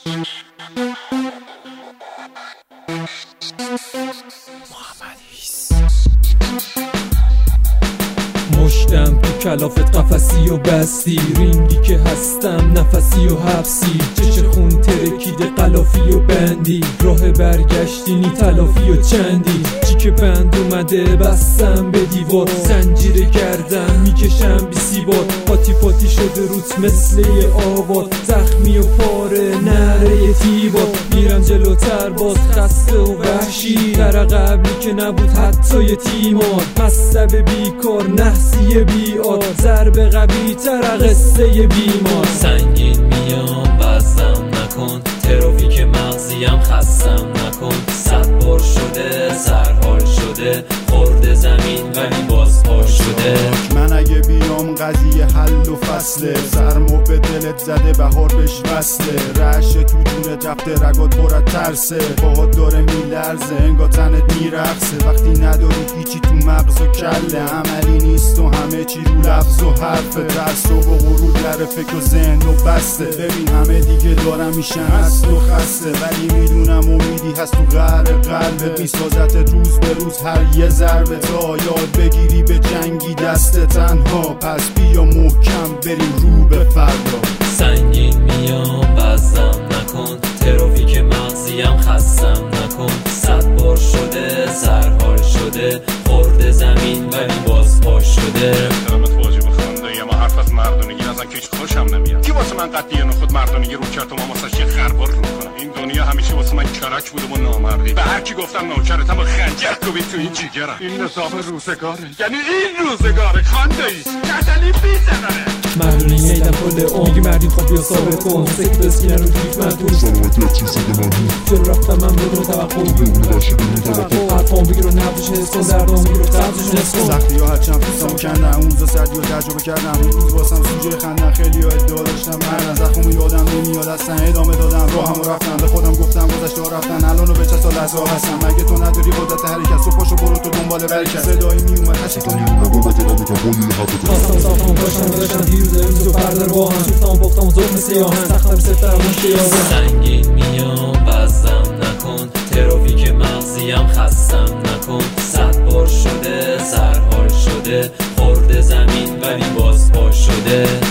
مشتم تو کلافت قفسی و بستی، رینگی که هستم نفسی و حبسی، چش خون ترکیده قلافی و بندی، راه برگشتینی تلافی و چندی، چی که بند اومده بستم به دیوار، زنجیر گردم میکشم بی سیبار، پاتی پاتی شده روت مثل یه آوار، زخمی و پاره نره تیبار، میرم جلوتر باز خسته و وحشی، در قبلی که نبود حتی یه تیمار، مصب بیکار نحسی بیار، ضرب قوی تر قصه بیمار، سنگین میام بزم نکن، ترافیک مغزیم خستم نکن، 100 بار شده سرحال شده، خورده زمین ولی باز پا شده. من اگه بیام قضیه حل و فصله، سرمو به دلت زده بهار بهش وصله، رعش تو جونت رفته رگات پرت ترسه، باهات داره میلرزه انگار تنت میرقصه، وقتی نداری هیچی تو مغز و کله، عملی نیست و همه چی رو لفظ و حرفه، ترس و غرور در فکر و ذهن و بسته، ببین همه دیگه دارم میشن هست و خسته، ولی میدونم امیدی هست تو قهر قلبت، میسازت روز به روز هر یه ضربه، تا یاد بگیری به جنگی دست تنها، پس بیا محکم بریم رو به فردا. سنگین میام بزم نکن، ترافیک مغزیم خستم نکن، 100 بار شده سرحال شده، خورده زمین ولی باز پا شده. احترامت واجب خونده یا ما حرف از مردونگی نزن که هیچ خوشم نمیاد، کی واسه من قطعی نخود مردونگی رو کرد و ما واسه یه خربار رو کنم، این دنیا همیشه واسه من کرک بوده و نامردی، به هر کی گفتم نوکرتم و خنجر کوبید تو این جیگرم، این نظام روزگاره، یعنی این روزگاره خانده ای کتلی بیزنه مردونی نیدم کل اون میگی مردی خب بیا ثابت کن، سکت بسکینه رو کیف من تو سلامتی از چیز دیگه من جلو رفتم من بدون توقع، بیرون باشی بدون توقع، حرفام بگیر و نبوش حس کن، دردام بگیر و قبضش نس کن، سختی ها هرچند پوستمو کندن، اون روزا سردی و تجربه کردم، اون روز واسم سوژه خندن، خیلی ها ادعا داشتم مردن، زخمو یادم نمیاد اصلا، ادامه دادم راهمو رفتم، به خودم گفتم گذشته ها رفتن، الانو به چه سال لحظه هستم، اگه تو نداری قدرت حرکت و پاشو برو تو دنبال برکت، صدایی میومد هشت تو سنگین میام بزم نکن، ترافیک مغزیم خستم نکن، 100 بار شده سرحال شده، خورده زمین ولی باز پا شده.